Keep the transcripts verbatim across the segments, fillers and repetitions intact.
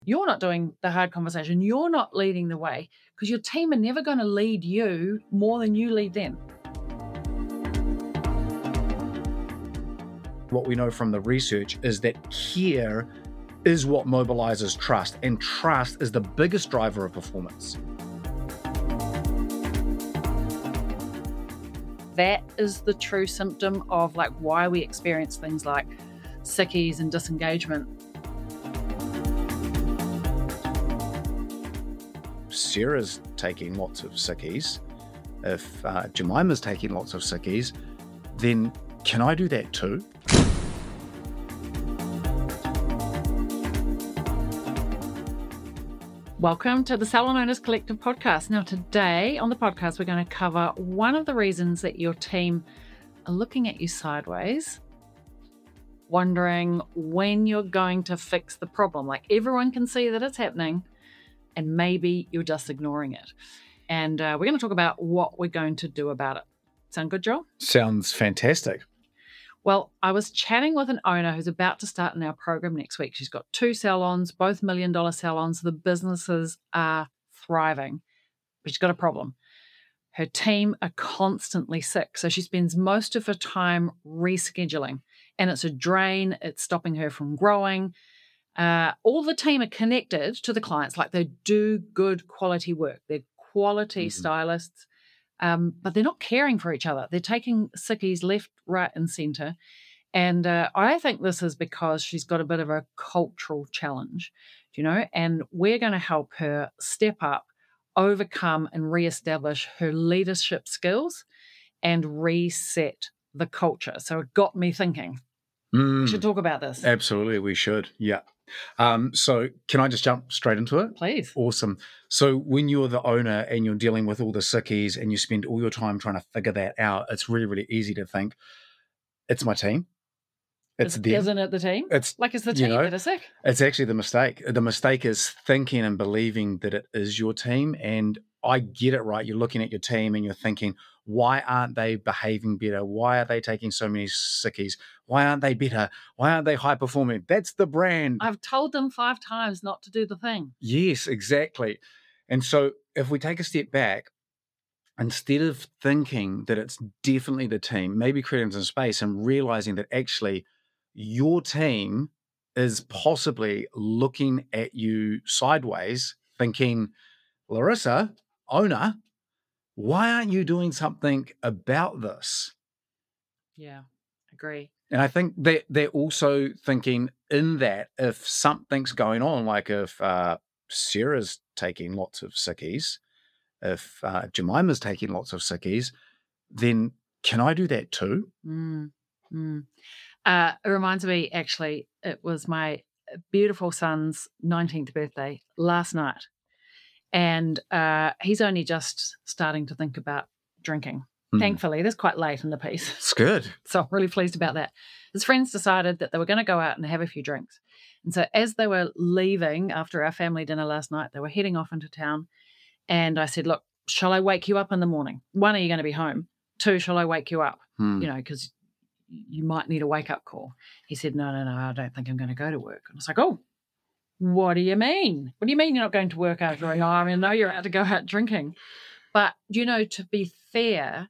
You're not doing the hard conversation. You're not leading the way because your team are never going to lead you more than you lead them. What we know from the research is that care is what mobilizes trust, and trust is the biggest driver of performance. That is the true symptom of like why we experience things like sickies and disengagement. Sarah's taking lots of sickies. If uh, Jemima's taking lots of sickies, then can I do that too? Welcome to the Salon Owners Collective podcast. Now today on the podcast, we're going to cover one of the reasons that your team are looking at you sideways, wondering when you're going to fix the problem. Like everyone can see that it's happening and maybe you're just ignoring it. And uh, we're going to talk about what we're going to do about it. Sound good, Joel? Sounds fantastic. Well, I was chatting with an owner who's about to start in our program next week. She's got two salons, both million dollar salons. The businesses are thriving, but she's got a problem. Her team are constantly sick. So she spends most of her time rescheduling, and it's a drain. It's stopping her from growing. Uh, all the team are connected to the clients, like they do good quality work. They're quality mm-hmm. stylists. Um, but they're not caring for each other. They're taking sickies left, right, and centre. And uh, I think this is because she's got a bit of a cultural challenge, you know, and we're going to help her step up, overcome, and reestablish her leadership skills and reset the culture. So it got me thinking. Mm. We should talk about this. Absolutely, we should. Yeah. Um, so can I just jump straight into it? Please. Awesome. So when you're the owner and you're dealing with all the sickies and you spend all your time trying to figure that out, it's really, really easy to think, it's my team. It's Is, them. Isn't it the team? It's like it's the team you know, that are sick. It's actually the mistake. The mistake is thinking and believing that it is your team. And I get it, right? You're looking at your team and you're thinking, why aren't they behaving better? Why are they taking so many sickies? Why aren't they better? Why aren't they high performing? That's the brand. I've told them five times not to do the thing. Yes, exactly. And so if we take a step back, instead of thinking that it's definitely the team, maybe creating some space and realizing that actually your team is possibly looking at you sideways, thinking, Larissa, owner, why aren't you doing something about this? Yeah, agree. And I think that they're also thinking in that if something's going on, like if uh, Sarah's taking lots of sickies, if uh, Jemima's taking lots of sickies, then can I do that too? Mm, mm. Uh, it reminds me, actually, it was my beautiful son's nineteenth birthday last night. And uh, he's only just starting to think about drinking. Mm. Thankfully, that's quite late in the piece. It's good. So I'm really pleased about that. His friends decided that they were going to go out and have a few drinks. And so as they were leaving after our family dinner last night, they were heading off into town. And I said, look, shall I wake you up in the morning? One, are you going to be home? Two, shall I wake you up? Mm. You know, because you might need a wake-up call. He said, no, no, no, I don't think I'm going to go to work. And I was like, oh, what do you mean? What do you mean you're not going to work after? Oh, I mean, no, you're out to go out drinking. But, you know, to be fair,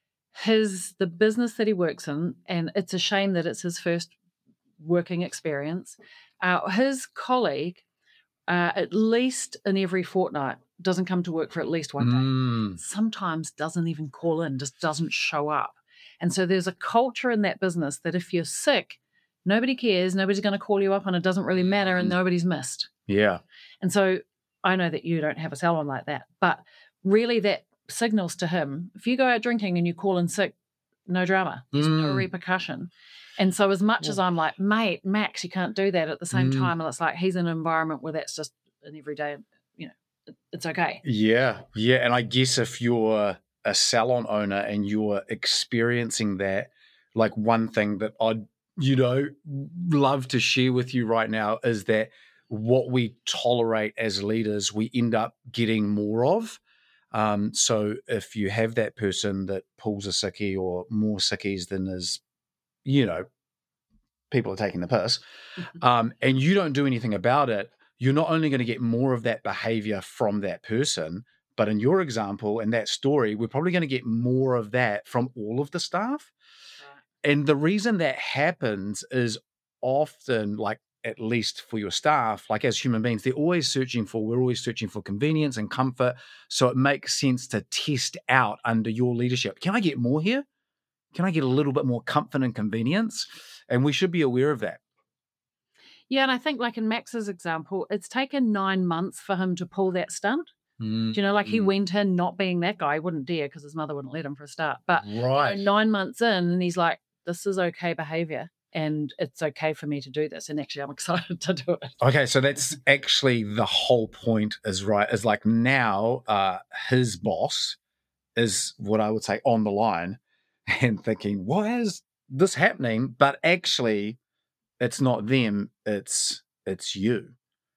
his the business that he works in, and it's a shame that it's his first working experience, uh, his colleague, uh, at least in every fortnight, doesn't come to work for at least one day. Mm. Sometimes doesn't even call in, just doesn't show up. And so there's a culture in that business that if you're sick, nobody cares, nobody's going to call you up and it doesn't really matter and nobody's missed. Yeah. And so I know that you don't have a salon like that, but really that signals to him, if you go out drinking and you call in sick, no drama, there's mm. no repercussion. And so as much yeah. as I'm like, mate, Max, you can't do that at the same mm. time, and it's like he's in an environment where that's just an everyday, you know, it's okay. Yeah, yeah. And I guess if you're a salon owner and you're experiencing that, like one thing that I'd, you know, love to share with you right now is that what we tolerate as leaders, we end up getting more of. Um, so if you have that person that pulls a sickie or more sickies than is, you know, people are taking the piss, um, and you don't do anything about it, you're not only going to get more of that behavior from that person, but in your example, in that story, we're probably going to get more of that from all of the staff. Right. And the reason that happens is often, like, at least for your staff, like as human beings, they're always searching for, we're always searching for convenience and comfort. So it makes sense to test out under your leadership. Can I get more here? Can I get a little bit more comfort and convenience? And we should be aware of that. Yeah, and I think like in Max's example, it's taken nine months for him to pull that stunt. Mm-hmm. Do you know, like he went in not being that guy. He wouldn't dare because his mother wouldn't let him for a start. But right. you know, nine months in, and he's like, this is okay behavior. And it's okay for me to do this. And actually, I'm excited to do it. Okay, so that's actually the whole point is, right, is like now uh, his boss is what I would say on the line and thinking, why is this happening? But actually, it's not them, it's it's you.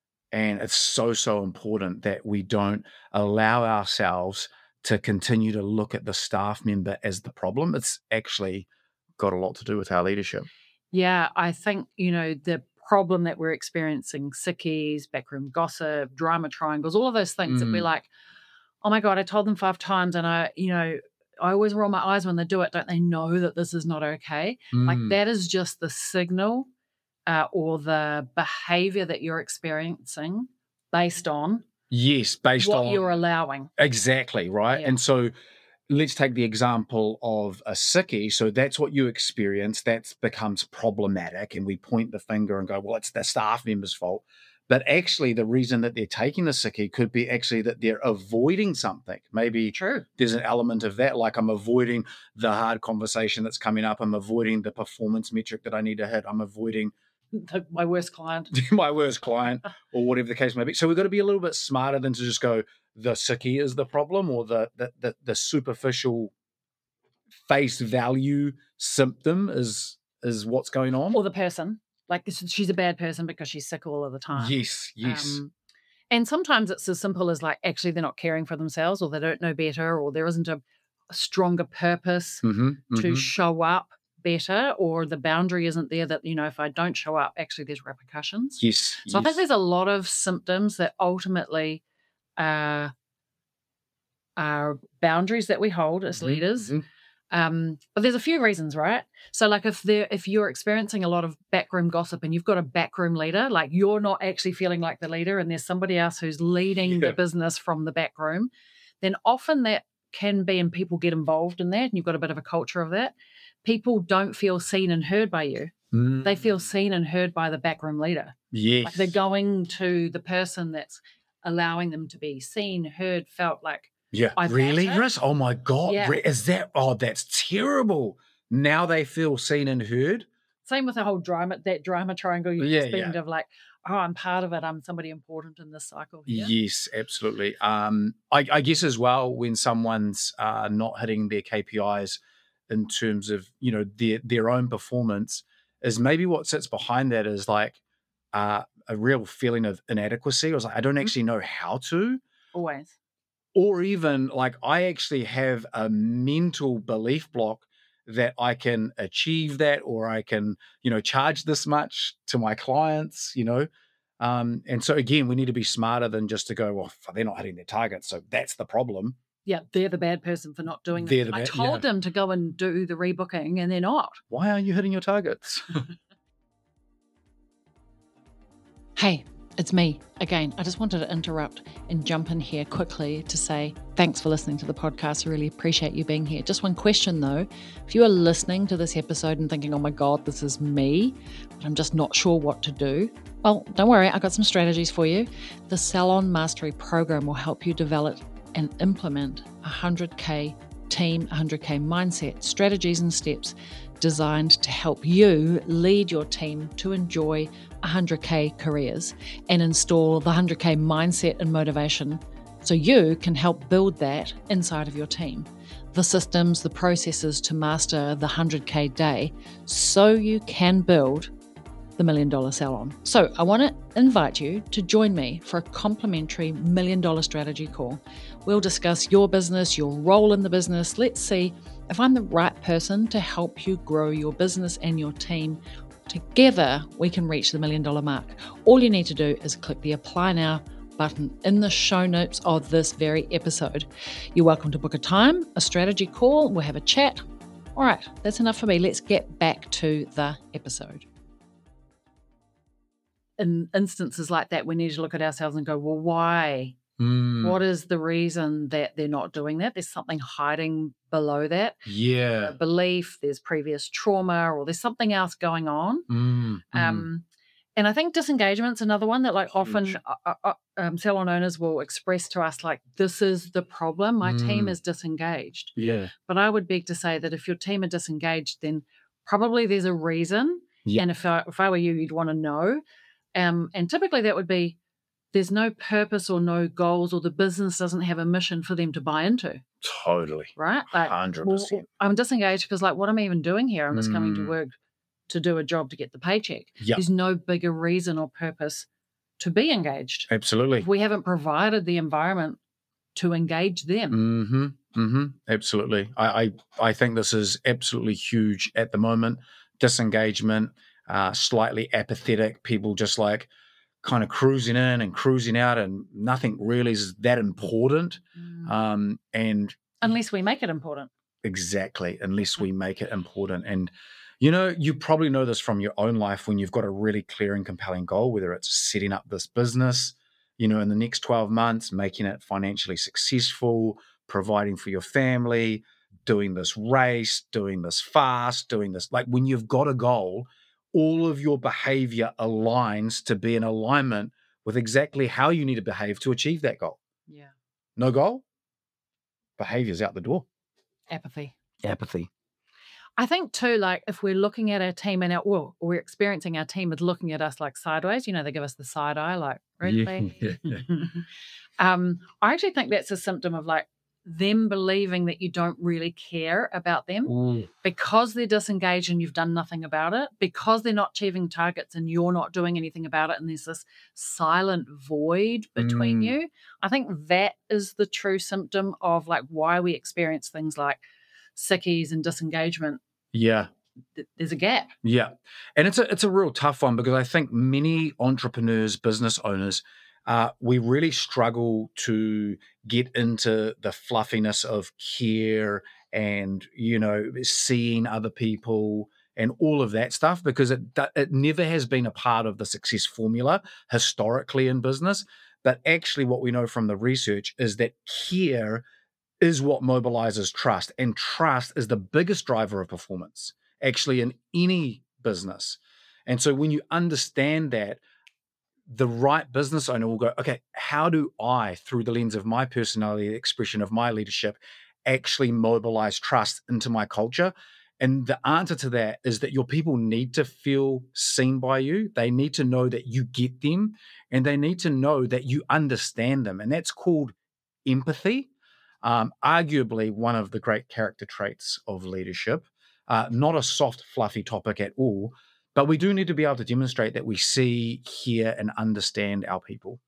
And it's so, so important that we don't allow ourselves to continue to look at the staff member as the problem. It's actually got a lot to do with our leadership. Yeah, I think, you know, the problem that we're experiencing, sickies, backroom gossip, drama triangles, all of those things mm. that we're like, oh my God, I told them five times and I, you know, I always roll my eyes when they do it. Don't they know that this is not okay? Mm. Like that is just the signal uh, or the behavior that you're experiencing based on. Yes, based what on what you're allowing. Exactly, right? Yeah. And so let's take the example of a sickie. So that's what you experience. That becomes problematic. And we point the finger and go, well, it's the staff member's fault. But actually, the reason that they're taking the sickie could be actually that they're avoiding something. Maybe True. There's an element of that, like I'm avoiding the hard conversation that's coming up. I'm avoiding the performance metric that I need to hit. I'm avoiding the, my worst client. my worst client or whatever the case may be. So we've got to be a little bit smarter than to just go, the sickie is the problem or the, the the the superficial face value symptom is is what's going on. Or the person. Like she's a bad person because she's sick all of the time. Yes, yes. Um, and sometimes it's as simple as like actually they're not caring for themselves or they don't know better or there isn't a, a stronger purpose mm-hmm, to mm-hmm. show up better or the boundary isn't there that, you know, if I don't show up, actually there's repercussions. Yes. So yes. I think there's a lot of symptoms that ultimately uh, are boundaries that we hold as mm-hmm, leaders. Mm-hmm. Um, but there's a few reasons, right? So like if there, if you're experiencing a lot of backroom gossip and you've got a backroom leader, like you're not actually feeling like the leader and there's somebody else who's leading yeah. the business from the back room, then often that can be, and people get involved in that and you've got a bit of a culture of that. People don't feel seen and heard by you. Mm. They feel seen and heard by the backroom leader. Yes. Like they're going to the person that's allowing them to be seen, heard, felt like, yeah, I really, Chris? Oh my God, yeah. is that? Oh, that's terrible. Now they feel seen and heard. Same with the whole drama, that drama triangle you yeah, just mentioned yeah. of like, oh, I'm part of it. I'm somebody important in this cycle here. Yes, absolutely. Um, I, I guess as well when someone's uh, not hitting their K P Is in terms of, you know, their their own performance, is maybe what sits behind that is like uh, a real feeling of inadequacy. I was like, I don't actually know how to. Always. Or even like I actually have a mental belief block that I can achieve that or I can, you know, charge this much to my clients, you know. Um, and so, again, we need to be smarter than just to go, well, they're not hitting their target, so that's the problem. Yeah, they're the bad person for not doing they're it. The I ba- told yeah. them to go and do the rebooking and they're not. Why aren't you hitting your targets? Hey. It's me again. I just wanted to interrupt and jump in here quickly to say thanks for listening to the podcast. I really appreciate you being here. Just one question though. If you are listening to this episode and thinking, oh my God, this is me, but I'm just not sure what to do. Well, don't worry. I've got some strategies for you. The Salon Mastery Program will help you develop and implement a one hundred K team, one hundred K mindset, strategies and steps designed to help you lead your team to enjoy one hundred K careers and install the one hundred K mindset and motivation so you can help build that inside of your team. The systems, the processes to master the one hundred K day so you can build the Million Dollar Salon. So I want to invite you to join me for a complimentary Million Dollar Strategy call. We'll discuss your business, your role in the business. Let's see if I'm the right person to help you grow your business and your team Together, we can reach the million dollar mark. All you need to do is click the Apply Now button in the show notes of this very episode. You're welcome to book a time, a strategy call, we'll have a chat. All right, that's enough for me. Let's get back to the episode. In instances like that, we need to look at ourselves and go, well, why? Mm. What is the reason that they're not doing that? There's something hiding below that. Yeah. A belief, there's previous trauma, or there's something else going on. Mm. Um, and I think disengagement's another one that, like, often uh, uh, um, salon owners will express to us, like, this is the problem. My Mm. team is disengaged. Yeah. But I would beg to say that if your team are disengaged, then probably there's a reason. Yeah. And if I, if I were you, you'd want to know. Um, and typically that would be there's no purpose or no goals, or the business doesn't have a mission for them to buy into. Totally. Right? Like, one hundred percent. well, I'm disengaged because, like, what am I even doing here? I'm just coming to Mm. work to do a job to get the paycheck. Yep. There's no bigger reason or purpose to be engaged. Absolutely. If we haven't provided the environment to engage them. Mm-hmm. Mm-hmm. Absolutely. I, I, I think this is absolutely huge at the moment. Disengagement, uh, slightly apathetic, people just like kind of cruising in and cruising out, and nothing really is that important. Mm. Um, and Unless we make it important. Exactly, unless we make it important. And, you know, you probably know this from your own life when you've got a really clear and compelling goal, whether it's setting up this business, you know, in the next twelve months, making it financially successful, providing for your family, doing this race, doing this fast, doing this. Like, when you've got a goal, all of your behavior aligns to be in alignment with exactly how you need to behave to achieve that goal. Yeah. No goal? Behavior's out the door. Apathy. Apathy. I think too, like, if we're looking at our team and our, well, we're experiencing our team as looking at us like sideways, you know, they give us the side eye, like, really? Yeah. um, I actually think that's a symptom of, like, them believing that you don't really care about them. Ooh. Because they're disengaged and you've done nothing about it, because they're not achieving targets and you're not doing anything about it, and there's this silent void between Mm. you. I think that is the true symptom of, like, why we experience things like sickies and disengagement. Yeah. Th- There's a gap. Yeah. And it's a it's a real tough one, because I think many entrepreneurs, business owners, uh, we really struggle to get into the fluffiness of care and, you know, seeing other people and all of that stuff, because it it never has been a part of the success formula historically in business. But actually what we know from the research is that care is what mobilizes trust, and trust is the biggest driver of performance actually in any business. And so when you understand that, the right business owner will go, okay, how do I, through the lens of my personality, the expression of my leadership, actually mobilize trust into my culture? And the answer to that is that your people need to feel seen by you. They need to know that you get them, and they need to know that you understand them. And that's called empathy. Um, arguably one of the great character traits of leadership. Uh, not a soft, fluffy topic at all, but we do need to be able to demonstrate that we see, hear, and understand our people.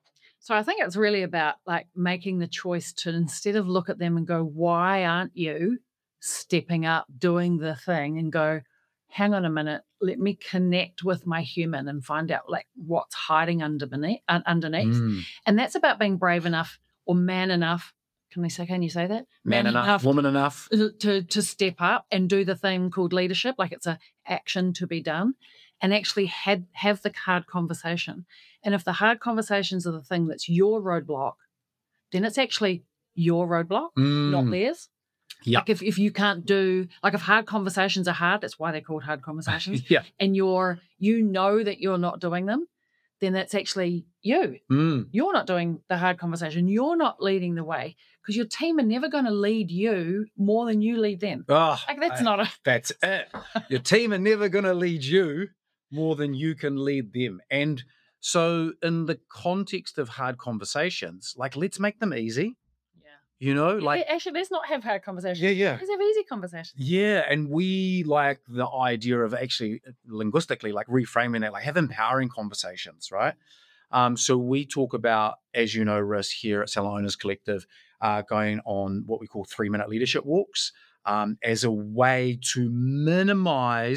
So I think it's really about, like, making the choice to, instead of look at them and go, why aren't you stepping up, doing the thing, and go, hang on a minute, let me connect with my human and find out, like, what's hiding underneath. underneath. Mm. And that's about being brave enough or man enough. Can they say, can you say that? Man, man enough, enough, woman enough. To, to step up and do the thing called leadership, like it's an action to be done, and actually had, have the hard conversation. And if the hard conversations are the thing that's your roadblock, then it's actually your roadblock, mm. not theirs. Yeah. Like if, if you can't do, like if hard conversations are hard, that's why they're called hard conversations. Yeah. And you're, you know that you're not doing them, then that's actually you. Mm. You're not doing the hard conversation. You're not leading the way, because your team are never going to lead you more than you lead them. Oh, like that's I, not a... That's it. Your team are never going to lead you more than you can lead them. And so in the context of hard conversations, like, let's make them easy. You know, like, actually, let's not have hard conversations. Yeah, yeah. Let's have easy conversations. Yeah, and we like the idea of actually linguistically, like, reframing that, like, have empowering conversations, right? Um, so we talk about, as you know, Riss, here at Salon Owners Collective, uh, going on what we call three-minute leadership walks um, as a way to minimize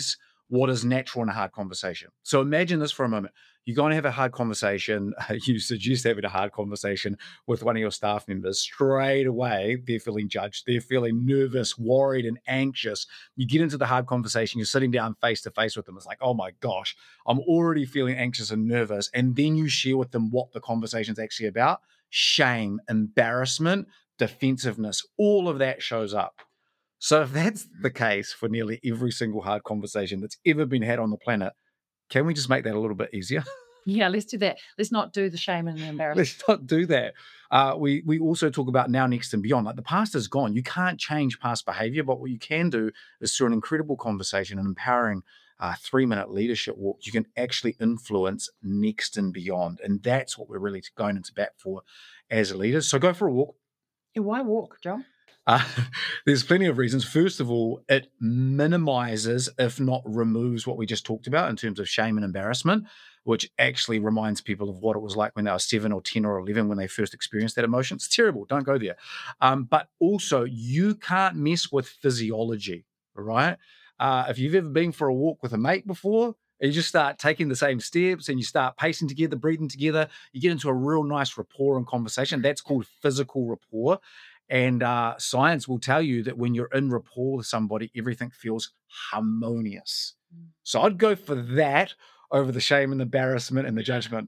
what is natural in a hard conversation. So imagine this for a moment. You're going to have a hard conversation. You suggest having a hard conversation with one of your staff members. Straight away, they're feeling judged. They're feeling nervous, worried, and anxious. You get into the hard conversation. You're sitting down face to face with them. It's like, oh my gosh, I'm already feeling anxious and nervous. And then you share with them what the conversation's actually about. Shame, embarrassment, defensiveness, all of that shows up. So if that's the case for nearly every single hard conversation that's ever been had on the planet, can we just make that a little bit easier? Yeah, let's do that. Let's not do the shame and the embarrassment. Let's not do that. Uh, we we also talk about now, next, and beyond. Like the past is gone. You can't change past behavior, but what you can do is through an incredible conversation, an empowering uh, three-minute leadership walk, you can actually influence next and beyond. And that's what we're really going into bat for as leaders. So go for a walk. Yeah, why walk, John? Uh, there's plenty of reasons. First of all, it minimizes, if not removes, what we just talked about in terms of shame and embarrassment, which actually reminds people of what it was like when they were seven or ten or eleven when they first experienced that emotion. It's terrible. Don't go there. Um, but also, you can't mess with physiology, right? Uh, if you've ever been for a walk with a mate before, and you just start taking the same steps and you start pacing together, breathing together, you get into a real nice rapport and conversation. That's called physical rapport. And uh, science will tell you that when you're in rapport with somebody, everything feels harmonious. Mm. So I'd go for that over the shame and the embarrassment and the judgment.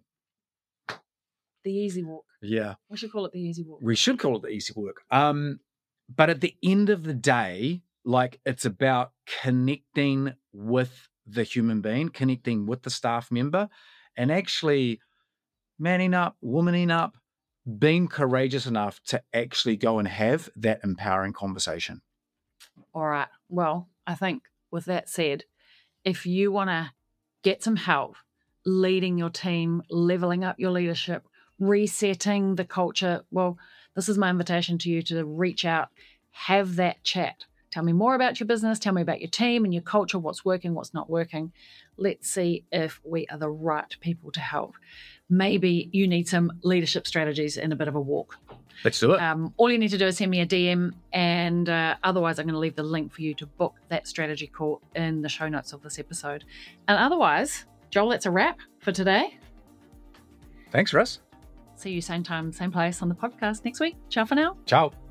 The easy walk. Yeah. We should call it the easy walk. We should call it the easy walk. Um, but at the end of the day, like it's about connecting with the human being, connecting with the staff member, and actually manning up, womaning up, being courageous enough to actually go and have that empowering conversation. All right. Well, I think with that said, if you want to get some help leading your team, leveling up your leadership, resetting the culture, well, this is my invitation to you to reach out, have that chat. Tell me more about your business. Tell me about your team and your culture, what's working, what's not working. Let's see if we are the right people to help. Maybe you need some leadership strategies and a bit of a walk. Let's do it. Um, all you need to do is send me a D M, and uh, otherwise I'm going to leave the link for you to book that strategy call in the show notes of this episode. And otherwise, Joel, that's a wrap for today. Thanks, Russ. See you same time, same place on the podcast next week. Ciao for now. Ciao.